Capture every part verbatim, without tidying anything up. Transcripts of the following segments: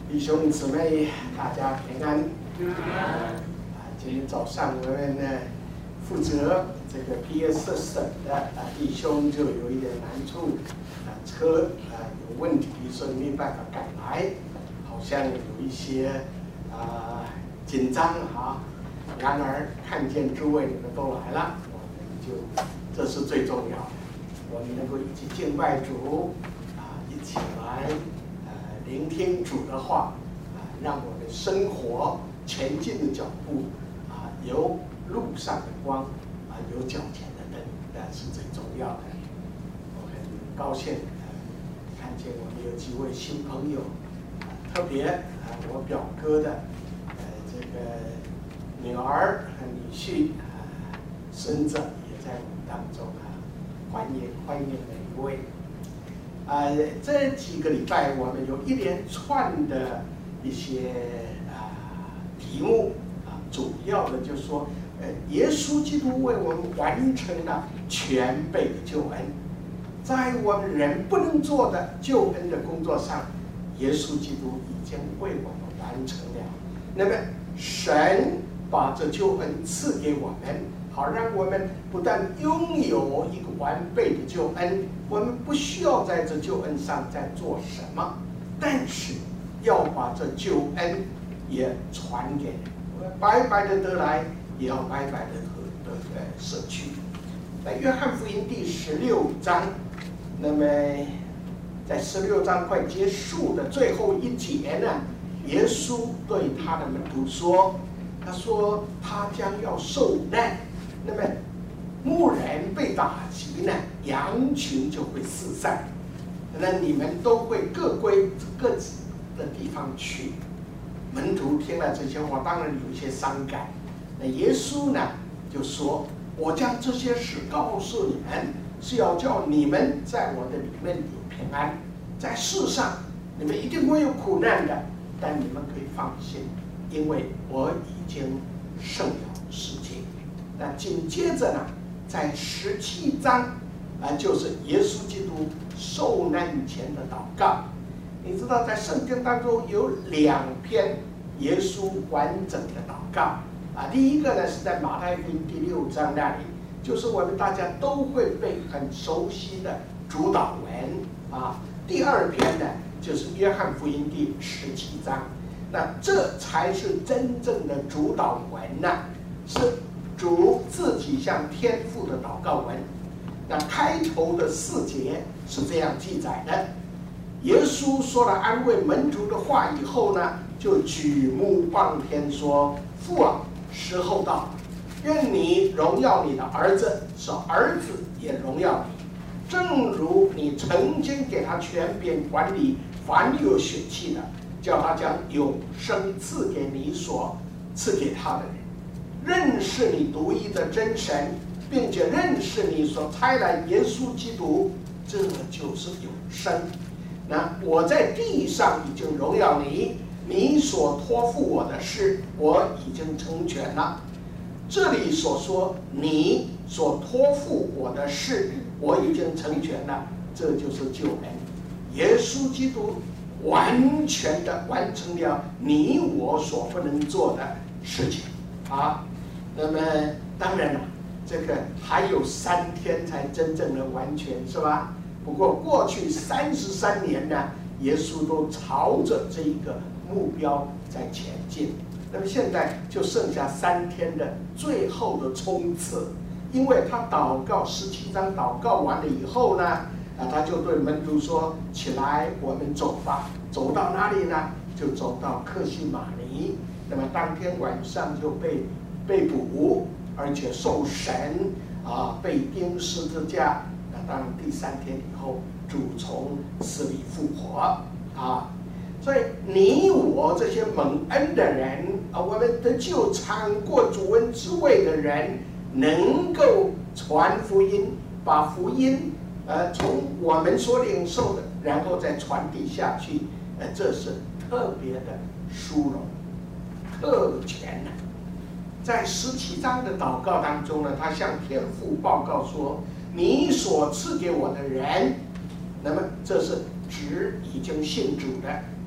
弟兄姊妹，大家平安。啊，今天早上我们呢负责这个 P S 省的啊弟兄就有一点难处，啊车啊有问题，所以没办法赶来，好像有一些啊紧张哈。然而看见诸位你们都来了，我们就这是最重要的，我们能够一起敬拜主啊，一起来。 聆听主的话，啊，让我们生活前进的脚步，啊，有路上的光，啊，有脚前的灯，那是最重要的。我很高兴，呃，看见我们有几位新朋友，啊，特别啊，我表哥的，呃，这个女儿和女婿，啊，孙子也在我们当中啊，欢迎欢迎每一位。 啊、呃，这几个礼拜我们有一连串的一些啊、呃、题目啊，主要的就是说，呃，耶稣基督为我们完成了全备的救恩，在我们人不能做的救恩的工作上，耶稣基督已经为我们完成了。那么，神把这救恩赐给我们。 好，让我们不但拥有一个完备的救恩，我们不需要在这救恩上再做什么，但是要把这救恩也传给人，我们白白的得来，也要白白的得得舍去。在约翰福音第十六章，那么在十六章快结束的最后一节呢，耶稣对他的门徒说：“他说他将要受难。” 那么，牧人被打击呢，羊群就会四散，那你们都会各归各自的地方去。门徒听了这些话，当然有一些伤感。那耶稣呢，就说：“我将这些事告诉你们，是要叫你们在我的里面有平安。在世上，你们一定会有苦难的，但你们可以放心，因为我已经胜了世界。” 那紧接着呢，在十七章啊，就是耶稣基督受难前的祷告。你知道，在圣经当中有两篇耶稣完整的祷告啊。第一个呢是在马太福音第六章那里，就是我们大家都会背很熟悉的主祷文啊。第二篇呢就是约翰福音第十七章，那这才是真正的主祷文呐、啊，是。 主自己向天父的祷告文，那开头的四节是这样记载的：耶稣说了安慰门徒的话以后呢，就举目望天说：“父啊，时候到了，愿你荣耀你的儿子，使儿子也荣耀你，正如你曾经给他权柄管理凡有血气的，叫他将永生赐给你所赐给他的人。” 认识你独一的真神，并且认识你所差来耶稣基督，这就是永生。那我在地上已经荣耀你，你所托付我的事，我已经成全了。这里所说你所托付我的事，我已经成全了，这就是救恩。耶稣基督完全的完成了你我所不能做的事情啊。 那么当然了，这个还有三天才真正的完全，是吧？不过过去三十三年呢，耶稣都朝着这一个目标在前进。那么现在就剩下三天的最后的冲刺，因为他祷告十七章祷告完了以后呢，啊，他就对门徒说：“起来，我们走吧。”走到哪里呢？就走到客西马尼。那么当天晚上就被。 被捕，而且受审啊，被钉十字架。那当然，第三天以后，主从死里复活啊。所以你我这些蒙恩的人啊，我们得救尝过主恩之味的人，能够传福音，把福音呃从我们所领受的，然后再传递下去，呃，这是特别的殊荣、特权呢。 在十七章的祷告当中呢，他向天父报告说：“你所赐给我的人，那么这是指已经信主的，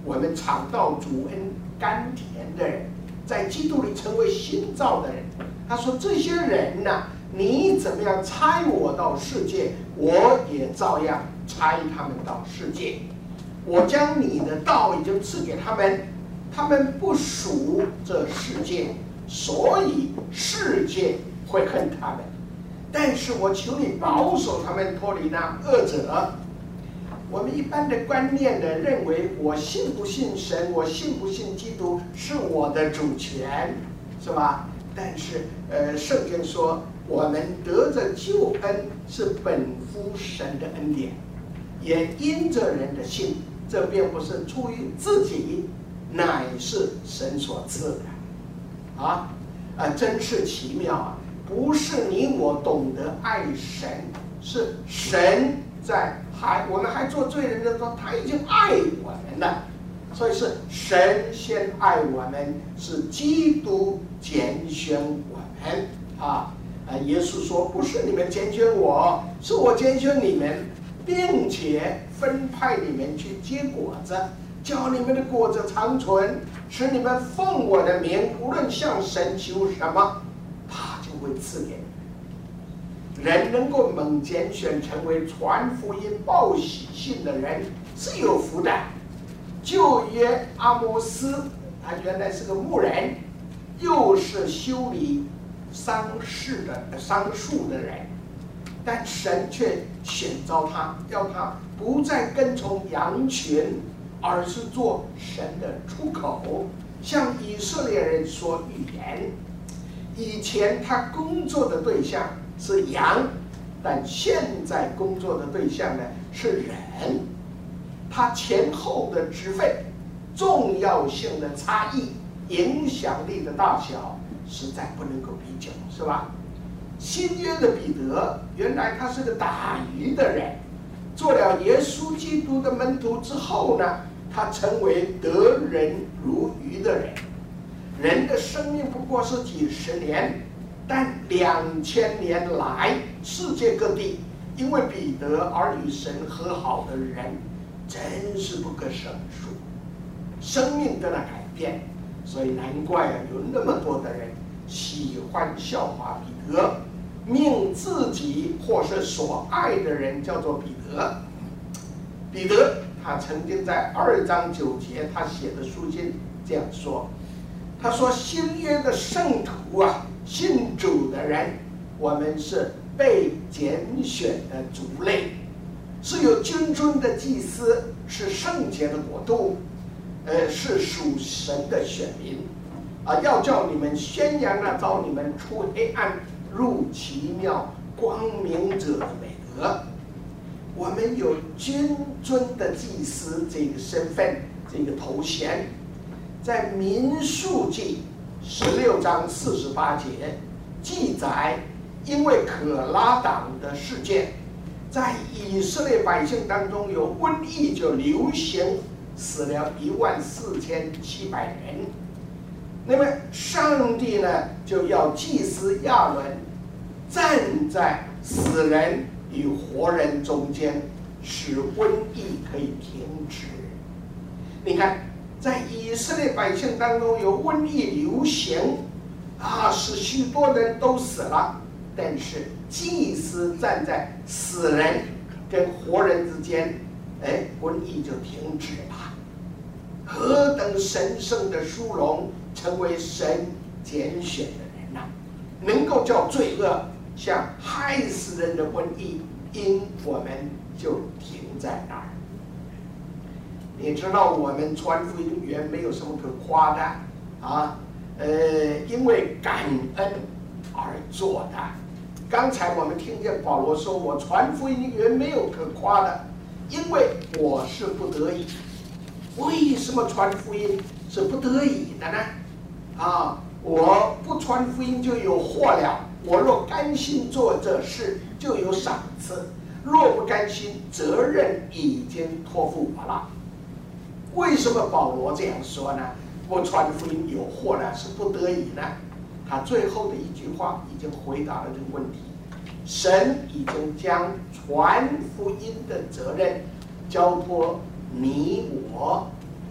我们尝到主恩甘甜的人，在基督里成为新造的人。他说：“这些人呢、啊，你怎么样差我到世界，我也照样差他们到世界。我将你的道已经赐给他们，他们不属这世界，所以世界会恨他们。但是我求你保守他们脱离那恶者。”我们一般的观念呢，认为我信不信神，我信不信基督是我的主权，是吧？但是，呃，圣经说，我们得着救恩是本乎神的恩典，也因着人的信，这并不是出于自己，乃是神所赐的。啊，啊，真是奇妙啊！不是你我懂得爱神，是神在还我们还做罪人的时候，他已经爱我们了。所以是神先爱我们，是基督拣选我们啊！啊，耶稣说：“不是你们拣选我，是我拣选你们，并且分派你们去结果子，叫你们的果子长存，使你们奉我的名，无论向神求什么，他就会赐给你们。”人能够蒙拣选成为传福音、报喜信的人，是有福的。旧约阿摩斯，他原来是个牧人，又是修理桑树的桑树的人，但神却选召他，要他不再跟从羊群，而是做神的出口，向以色列人说预言。以前他工作的对象是羊，但现在工作的对象呢是人。他前后的职分、重要性的差异、影响力的大小，实在不能够比较，是吧？新约的彼得，原来他是个打鱼的人，做了耶稣基督的门徒之后呢，他成为得人如鱼的人。人的生命不过是几十年，但两千年来，世界各地因为彼得而与神和好的人，真是不可胜数，生命得了改变，所以难怪啊，有那么多的人喜欢效法彼得，命自己或是所爱的人叫做彼得。彼得他曾经在二章九节他写的书信这样说，他说：“新约的圣徒啊，信主的人，我们是被拣选的族类。”是有君尊的祭司，是圣洁的国度，呃，是属神的选民，啊，要叫你们宣扬那召你们出黑暗入奇妙光明者的美德。我们有君尊的祭司这个身份，这个头衔，在民数记十六章四十八节记载，因为可拉党的事件。在以色列百姓当中有瘟疫就流行，死了一万四千七百人。那么上帝呢，就要祭司亚伦站在死人与活人中间，使瘟疫可以停止。你看，在以色列百姓当中有瘟疫流行，啊，使许多人都死了。但是祭司站在死人跟活人之间，哎，瘟疫就停止了。何等神圣的殊荣，成为神拣选的人呐、啊！能够叫罪恶像害死人的瘟疫，因我们就停在那儿。你知道我们传福音原没有什么可夸的啊，呃，因为感恩而做的。刚才我们听见保罗说：“我传福音原没有可夸的，因为我是不得已。”为什么传福音是不得已的呢？啊，我不传福音就有祸了。我若甘心做这事，就有赏赐；若不甘心，责任已经托付我了。为什么保罗这样说呢？我传福音有祸呢，是不得已呢？他最后的一句话已经回答了这个问题：神已经将传福音的责任交托你我，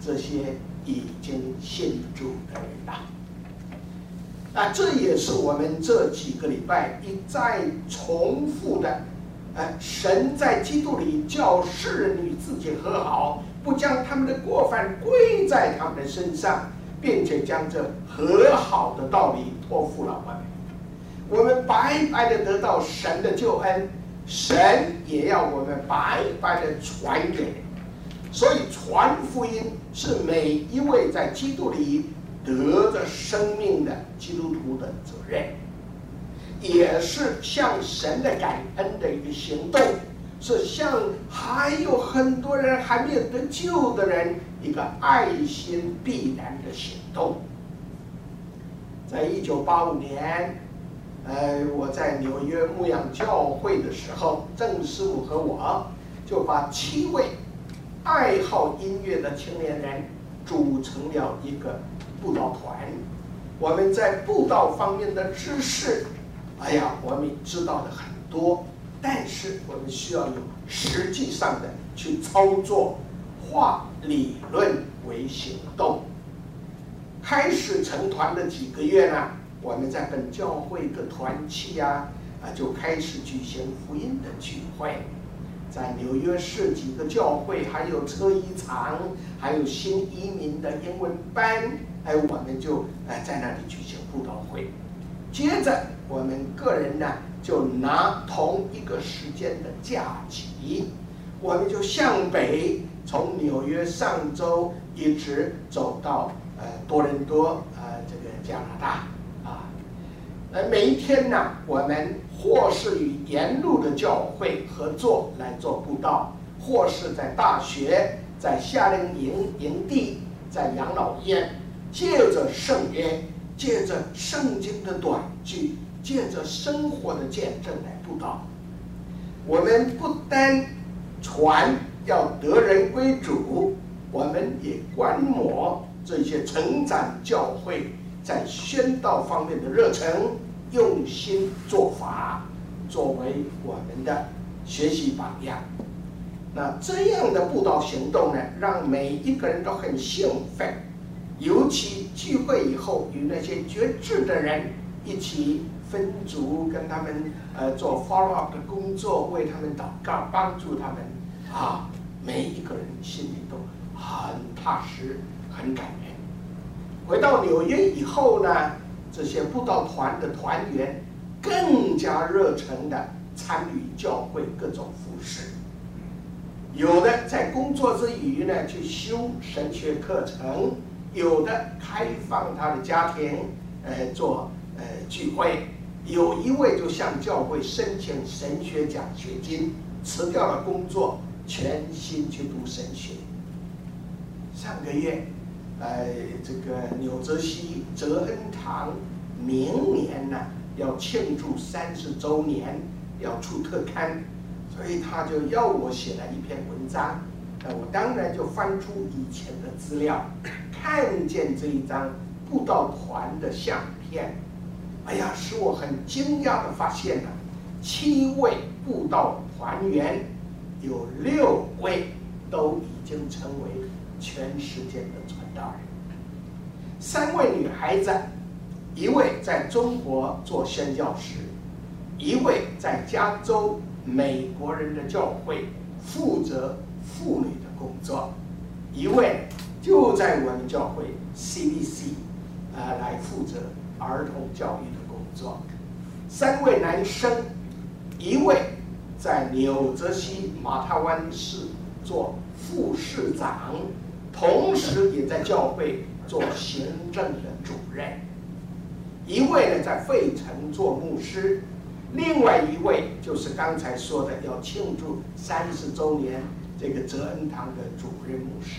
这些已经信主的人了。啊，这也是我们这几个礼拜一再重复的。呃，神在基督里叫世人与自己和好，不将他们的过犯归在他们的身上，并且将这和好的道理托付了我们。我们白白的得到神的救恩，神也要我们白白的传给人。所以传福音是每一位在基督里得着生命的基督徒的责任，也是向神的感恩的一个行动，是向还有很多人还没有得救的人一个爱心必然的行动。在一九八五年，呃，我在纽约牧养教会的时候，郑师傅和我就把七位爱好音乐的青年人组成了一个布道团。我们在布道方面的知识，哎呀，我们知道的很多，但是我们需要有实际上的去操作，化理论为行动。开始成团的几个月呢，我们在本教会各团契啊，啊就开始举行福音的聚会。在纽约市几个教会，还有车衣厂，还有新移民的英文班，哎，我们就哎在那里举行布道会。接着，我们个人呢就拿同一个时间的假期，我们就向北，从纽约上州一直走到呃多伦多，呃这个加拿大啊。呃，每一天呢，我们或是与沿路的教会合作来做布道，或是在大学、在夏令营营地、在养老院，借着圣约，借着圣经的短句，借着生活的见证来布道。我们不单传要得人归主，我们也观摩这些成长教会在宣道方面的热忱、用心做法，作为我们的学习榜样。那这样的布道行动呢，让每一个人都很兴奋，尤其聚会以后与那些决志的人一起分组，跟他们呃做 follow up 的工作，为他们祷告，帮助他们啊，每一个人心里都很踏实，很感恩。回到纽约以后呢，这些布道团的团员更加热诚地参与教会各种服事，有的在工作之余呢去修神学课程，有的开放他的家庭，呃做呃聚会，有一位就向教会申请神学奖学金，辞掉了工作，全心去读神学。上个月，呃，这个纽泽西泽恩堂明年呢要庆祝三十周年，要出特刊，所以他就要我写了一篇文章。呃，我当然就翻出以前的资料，看见这一张布道团的相片，哎呀，使我很惊讶的发现呢，七位布道团员有六位都已经成为全世界的传道人。三位女孩子，一位在中国做宣教师，一位在加州美国人的教会负责妇女的工作，一位就在我们教会 C B C 呃来负责儿童教育的工作。三位男生，一位在纽泽西马塔湾市做副市长，同时也在教会做行政的主任。一位呢在费城做牧师，另外一位就是刚才说的要庆祝三十周年这个泽恩堂的主任牧师。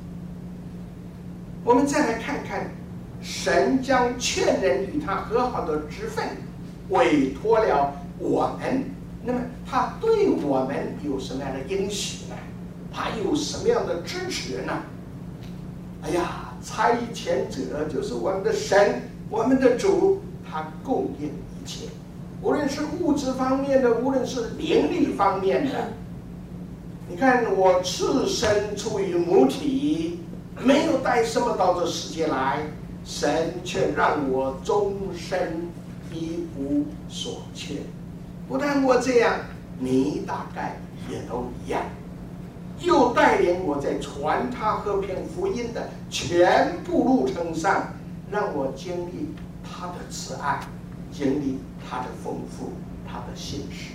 我们再来看看，神将劝人与他和好的职分委托了我们，那么他对我们有什么样的应许呢？他有什么样的支持呢？哎呀，差遣者就是我们的神，我们的主，他供应一切，无论是物质方面的，无论是灵力方面的。你看，我赤身出于母体， 没有带什么到这世界来，神却让我终身一无所缺。不但我这样，你大概也都一样。又带领我在传他和平福音的全部路程上，让我经历他的慈爱，经历他的丰富，他的信实。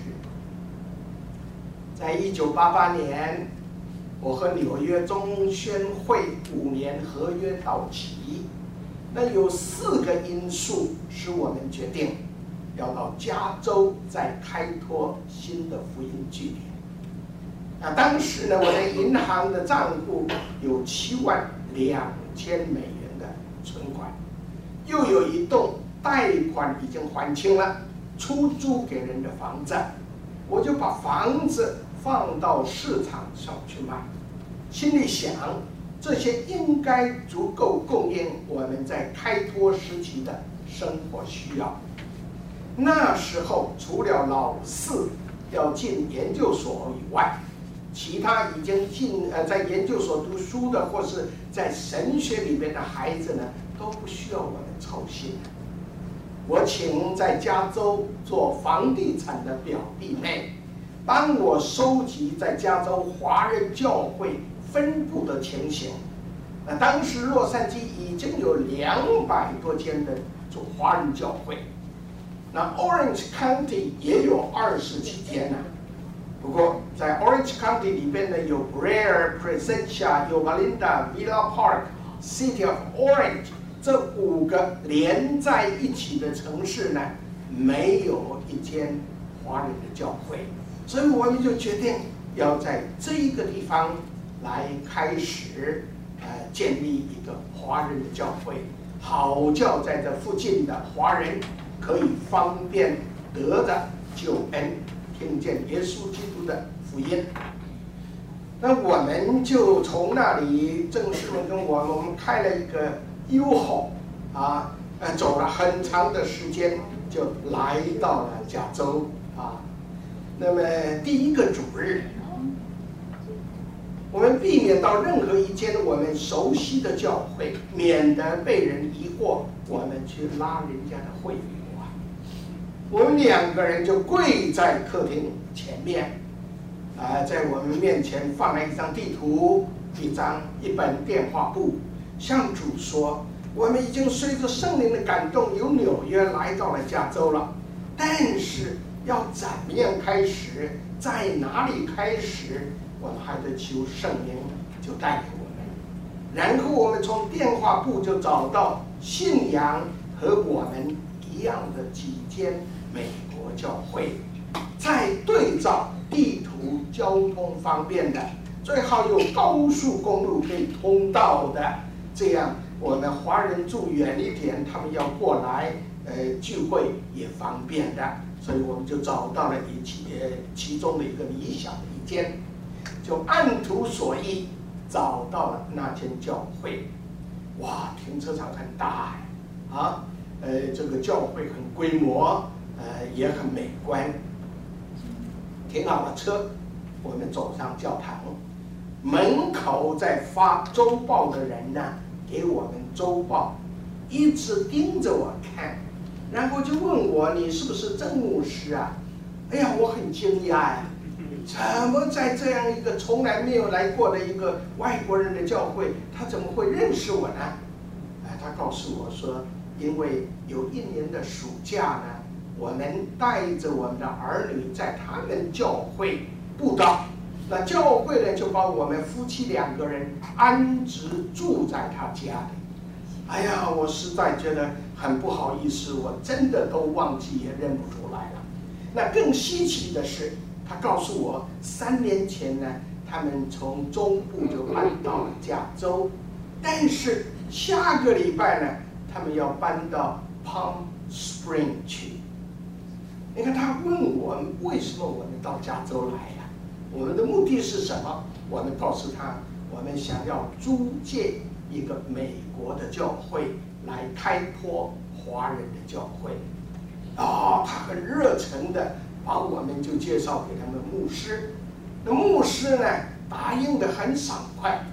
在一九八八年，我和纽约中宣会五年合约到期，那有四个因素使我们决定要到加州再开拓新的福音据点。那当时呢，我的银行的账户有七万两千美元的存款，又有一栋贷款已经还清了，出租给人的房子，我就把房子放到市场上去卖，心里想，这些应该足够供应我们在开拓时期的生活需要。那时候，除了老四要进研究所以外，其他已经进呃在研究所读书的，或是在神学里面的孩子呢，都不需要我们操心。我请在加州做房地产的表弟妹，帮我收集在加州华人教会分布的情形。那当时洛杉矶已经有两百多间的做华人教会，那 Orange County 也有二十几间呢。不过在 Orange County 里边呢，有 Brea、Presentia、有 Valinda、Villa Park、City of Orange 这五个连在一起的城市呢，没有一间华人的教会，所以我们就决定要在这一个地方来开始呃建立一个华人的教会，好叫在这附近的华人可以方便得着救恩，听见耶稣基督的福音。那我们就从那里，郑士文跟我们，我们开了一个 U-Haul 啊，呃，走了很长的时间，就来到了加州啊。那么第一个主日，我们避免到任何一间我们熟悉的教会，免得被人疑惑我们去拉人家的会费啊。我们两个人就跪在客厅前面，啊、呃，在我们面前放了一张地图，一张一本电话簿，向主说：我们已经随着圣灵的感动，由纽约来到了加州了，但是要怎么样开始，在哪里开始，我们还得求圣灵就带领我们。然后我们从电话簿就找到信仰和我们一样的几间美国教会，再对照地图交通方便的，最好有高速公路可以通道的，这样我们华人住远一点，他们要过来呃聚会也方便的，所以我们就找到了一其其中的一个理想的一间，就按图索骥找到了那间教会。哇，停车场很大啊，呃，这个教会很规模，呃，也很美观。停好了车，我们走上教堂，门口在发周报的人呢，给我们周报，一直盯着我看，然后就问我：你是不是郑牧师啊？哎呀，我很惊讶呀，怎么在这样一个从来没有来过的一个外国人的教会，他怎么会认识我呢？哎，他告诉我说，因为有一年的暑假呢，我们带着我们的儿女在他们教会布道，那教会呢就把我们夫妻两个人安置住在他家里。哎呀，我实在觉得很不好意思，我真的都忘记也认不出来了。那更稀奇的是，他告诉我，三年前呢，他们从中部就搬到了加州，但是下个礼拜呢，他们要搬到 Palm Spring 去。你看，他问我们为什么我们到加州来呀、啊？我们的目的是什么？我们告诉他，我们想要租借一个美国的教会来开拓华人的教会。啊、哦，他很热诚的把我们就介绍给他们牧师。那牧师呢，答应的很爽快，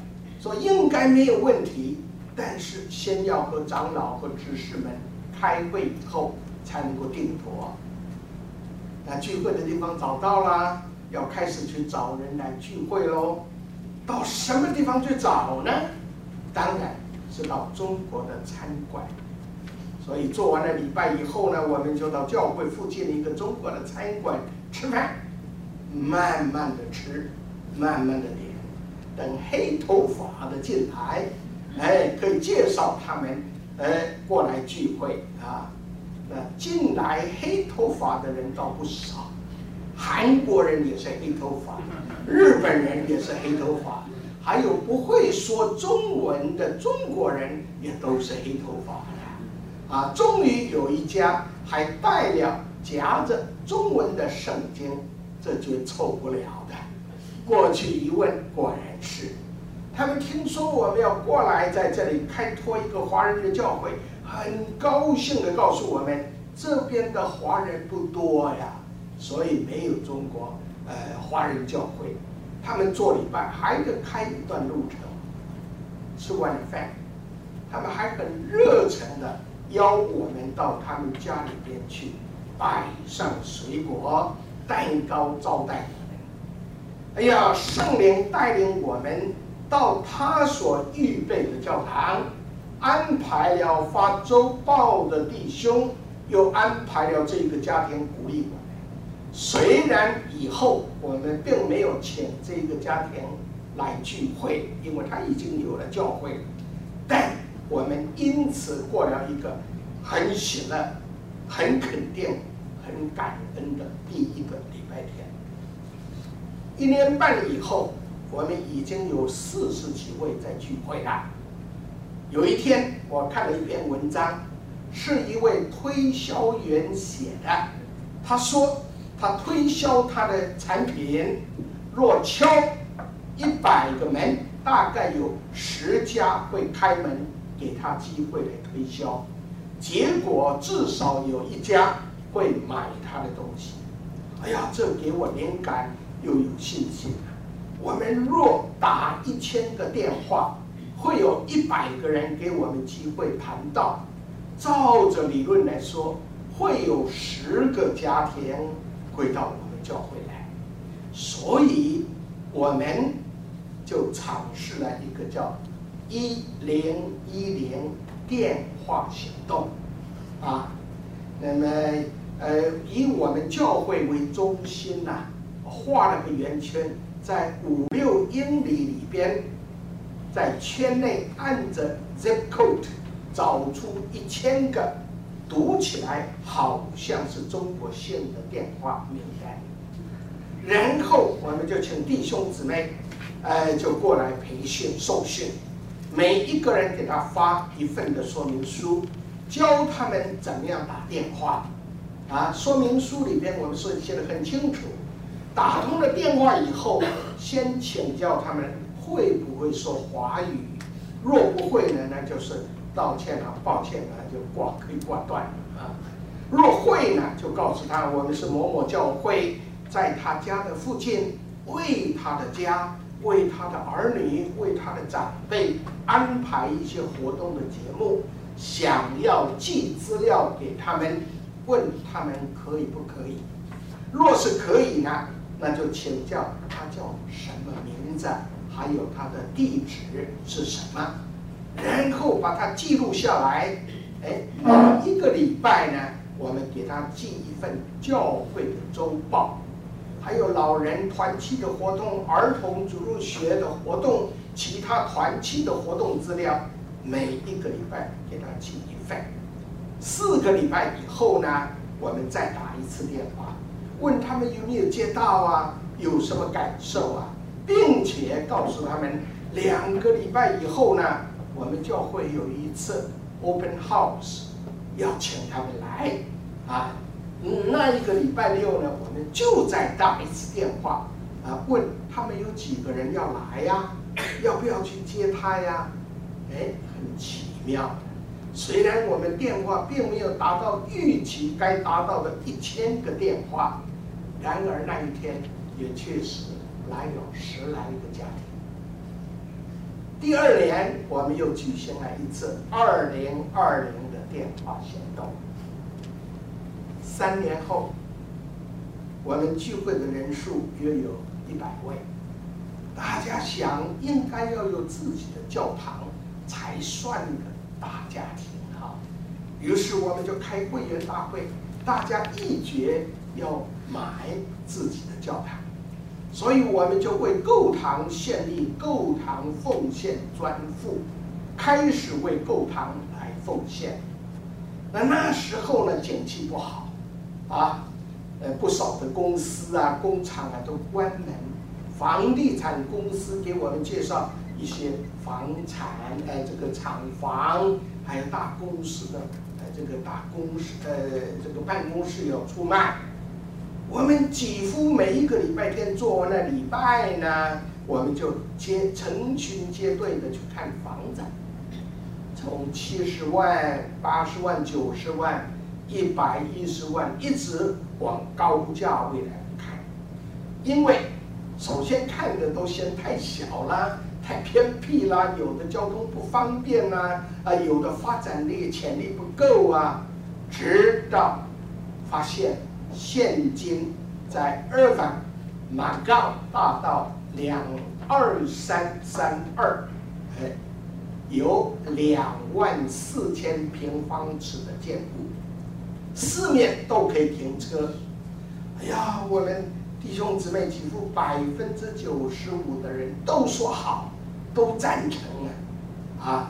说应该没有问题，但是先要和长老和执事们开会以后才能够定夺。那聚会的地方找到了，要开始去找人来聚会喽。到什么地方去找呢？当然是到中国的餐馆。所以做完了礼拜以后呢，我们就到教会附近的一个中国的餐馆吃饭，慢慢的吃，慢慢的点，等黑头发的进来，哎，可以介绍他们，哎，过来聚会啊。那进来黑头发的人倒不少，韩国人也是黑头发，日本人也是黑头发，还有不会说中文的中国人也都是黑头发的。啊，终于有一家还带了夹着中文的圣经，这绝凑不了的。过去一问，果然是。他们听说我们要过来，在这里开拓一个华人的教会，很高兴地告诉我们，这边的华人不多呀，所以没有中国呃华人教会。他们做礼拜还得开一段路程，吃完饭，他们还很热忱的邀我们到他们家里边去，摆上水果、蛋糕招待我们。哎呀，圣灵带领我们到他所预备的教堂，安排了发周报的弟兄，又安排了这个家庭鼓励我们。虽然以后我们并没有请这个家庭来聚会，因为他已经有了教会，但我们因此过了一个很喜乐、很肯定、很感恩的第一个礼拜天。一年半以后，我们已经有四十几位在聚会了。有一天，我看了一篇文章，是一位推销员写的。他说，他推销他的产品，若敲一百个门，大概有十家会开门给他机会来推销，结果至少有一家会买他的东西。哎呀，这给我灵感又有信心了。我们若打一千个电话，会有一百个人给我们机会谈到。照着理论来说，会有十个家庭会到我们教会来，所以我们就尝试了一个叫一零一零电话行动，啊，那么呃以我们教会为中心呐、啊，画了个圆圈，在五六英里里边，在圈内按着 zip code 找出一千个读起来好像是中国县的电话名单，然后我们就请弟兄姊妹，呃，就过来培训受训，每一个人给他发一份的说明书，教他们怎么样打电话，啊，说明书里边我们说写得很清楚，打通了电话以后，先请教他们会不会说华语，若不会呢，那就是道歉啊，抱歉啊，就挂可以挂断了啊。若会呢，就告诉他我们是某某教会，在他家的附近，为他的家、为他的儿女、为他的长辈安排一些活动的节目，想要寄资料给他们，问他们可以不可以。若是可以呢，那就请教他叫什么名字，还有他的地址是什么，然后把它记录下来。哎，每一个礼拜呢，我们给他寄一份教会的周报，还有老人团契的活动、儿童主日学的活动、其他团契的活动资料，每一个礼拜给他寄一份。四个礼拜以后呢，我们再打一次电话，问他们有没有接到啊，有什么感受啊，并且告诉他们，两个礼拜以后呢，我们教会有一次 open house， 要请他们来啊。那一个礼拜六呢，我们就再打一次电话啊，问他们有几个人要来呀，要不要去接他呀？哎，很奇妙。虽然我们电话并没有达到预期该达到的一千个电话，然而那一天也确实来了十来个家庭。 第二年我们又举行了一次二零二零的电话行动。三年后，我们聚会的人数约有一百位。大家想，应该要有自己的教堂才算个大家庭哈。于是我们就开会员大会，大家议决要买自己的教堂。所以我们就为购堂建立购堂奉献专户，开始为购堂来奉献。那那时候呢，景气不好，啊，呃，不少的公司啊、工厂啊都关门，房地产公司给我们介绍一些房产，呃，这个厂房，还有大公司的，呃，这个大公司，呃，这个办公室要出卖。我们几乎每一个礼拜天做完了礼拜呢，我们就接成群结队的去看房子，从七十万、八十万、九十万、一百一十万，一直往高价位来看。因为首先看的都嫌太小啦、太偏僻啦，有的交通不方便啦，啊，有的发展力潜力不够啊，直到发现。现今在二反马告大道两二三三二，哎，有两万四千平方尺的建物，四面都可以停车。哎呀，我们弟兄姊妹几乎百分之九十五的人都说好，都赞成啊，啊。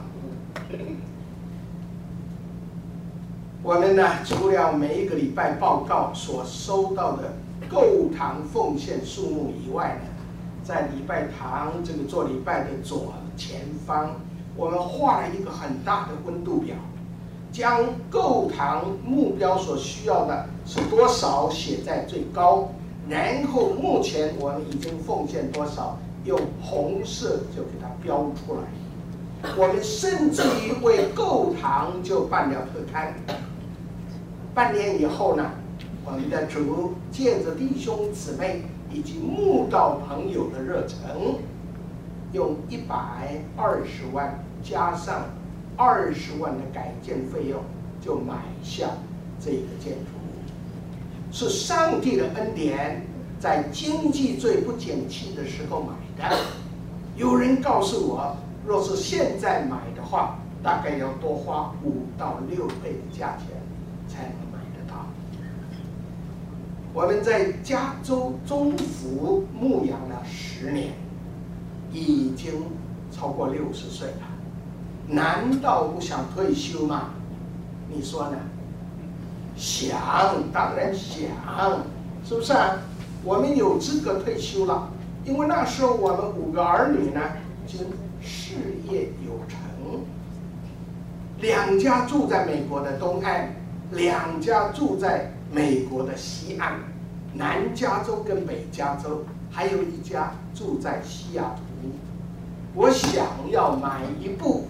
我们呢，除了每一个礼拜报告所收到的购堂奉献数目以外呢，在礼拜堂这个做礼拜的左前方，我们画了一个很大的温度表，将购堂目标所需要的是多少写在最高，然后目前我们已经奉献多少，用红色就给它标出来。我们甚至于为购堂就办了特刊。半年以后呢，我们的主借着弟兄姊妹以及慕道朋友的热忱，用一百二十万加上二十万的改建费用，就买下这个建筑物。是上帝的恩典，在经济最不景气的时候买的。有人告诉我，若是现在买的话，大概要多花五到六倍的价钱才能买得到。我们在加州中府牧养了十年，已经超过六十岁了，难道不想退休吗？你说呢？想，当然想，是不是啊？我们有资格退休了，因为那时候我们五个儿女呢，已经事业有成，两家住在美国的东岸，两家住在美国的西岸，南加州跟北加州，还有一家住在西雅图。我想要买一部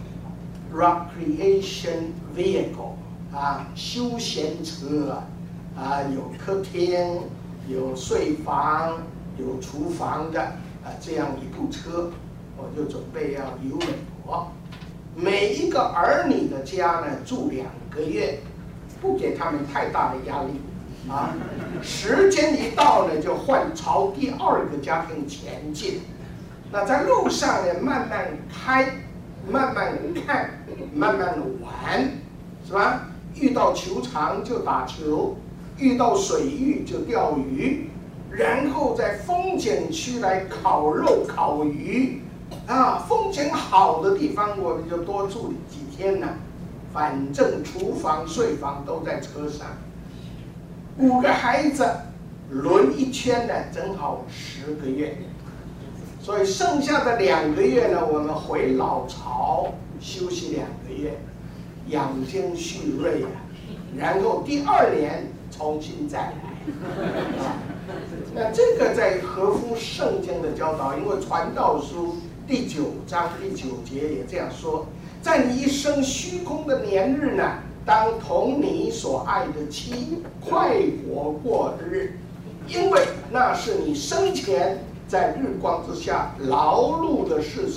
recreation vehicle 啊，休闲车啊，啊，有客厅，有睡房，有厨房的啊，这样一部车，我就准备要游美国。每一个儿女的家呢，住两个月，不给他们太大的压力啊。时间一到呢，就换朝第二个家庭前进。那在路上呢，慢慢开，慢慢看，慢慢玩，是吧？遇到球场就打球，遇到水域就钓鱼，然后在风景区来烤肉、烤鱼。啊，风景好的地方我们就多住几天呢，反正厨房、睡房都在车上。五个孩子轮一圈呢，正好十个月，所以剩下的两个月呢，我们回老巢休息两个月，养精蓄锐啊，然后第二年重新再来。啊，那这个在合乎圣经的教导，因为传道书第九章第九节也这样说，在你一生虚空的年日呢，当同你所爱的妻快活过日，因为那是你生前在日光之下劳碌的事上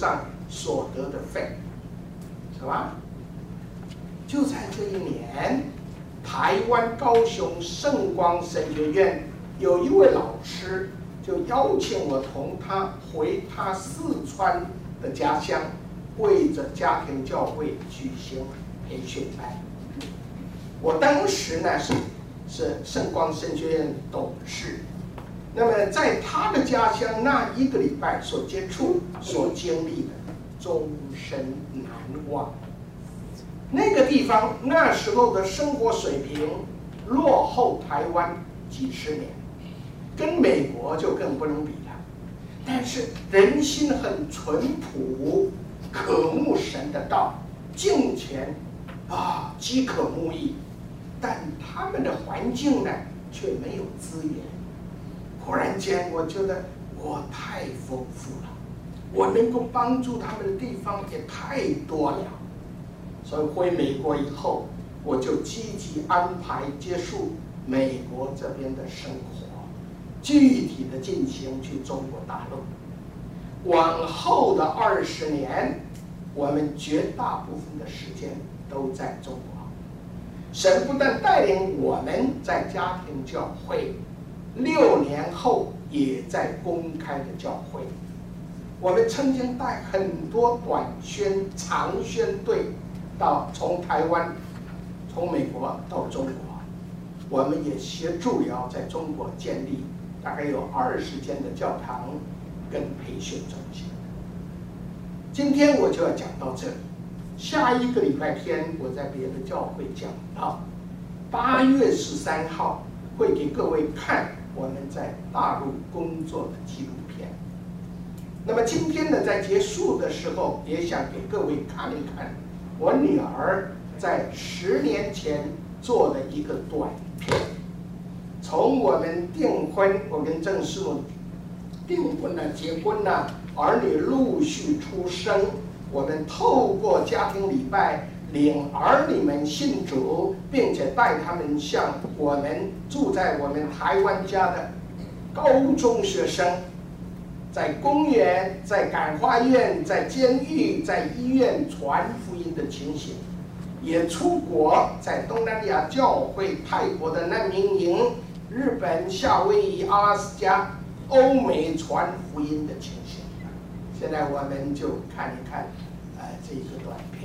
所得的费，是吧？就在这一年，台湾高雄圣光神学院有一位老师就邀请我同他回他四川的家乡，为着家庭教会举行培训班。我当时呢是是圣光神学院董事，那么在他的家乡那一个礼拜所接触、所经历的，终身难忘。那个地方那时候的生活水平落后台湾几十年，跟美国就更不能比了。但是人心很淳朴，渴慕神的道，敬虔啊，饥渴慕义。但他们的环境呢，却没有资源。忽然间，我觉得我太丰富了，我能够帮助他们的地方也太多了。所以回美国以后，我就积极安排结束美国这边的生活，具体的进行去中国大陆。往后的二十年，我们绝大部分的时间都在中国。神不但带领我们在家庭教会，六年后也在公开的教会。我们曾经带很多短宣、长宣队到从台湾、从美国到中国，我们也协助了在中国建立大概有二十间的教堂跟培训中心。今天我就要讲到这里。下一个礼拜天，我在别的教会讲到，八月十三号会给各位看我们在大陆工作的纪录片。那么今天呢，在结束的时候，也想给各位看一看我女儿在十年前做的一个短片。从我们订婚，我跟郑师母订婚了、结婚了，儿女陆续出生。我们透过家庭礼拜领儿女们信主，并且带他们向我们住在我们台湾家的高中学生，在公园、在感化院、在监狱、在医院传福音的情形，也出国，在东南亚教会、泰国的难民营、日本、夏威夷、阿拉斯加、欧美传福音的情形。现在我们就看一看，呃，这个短片。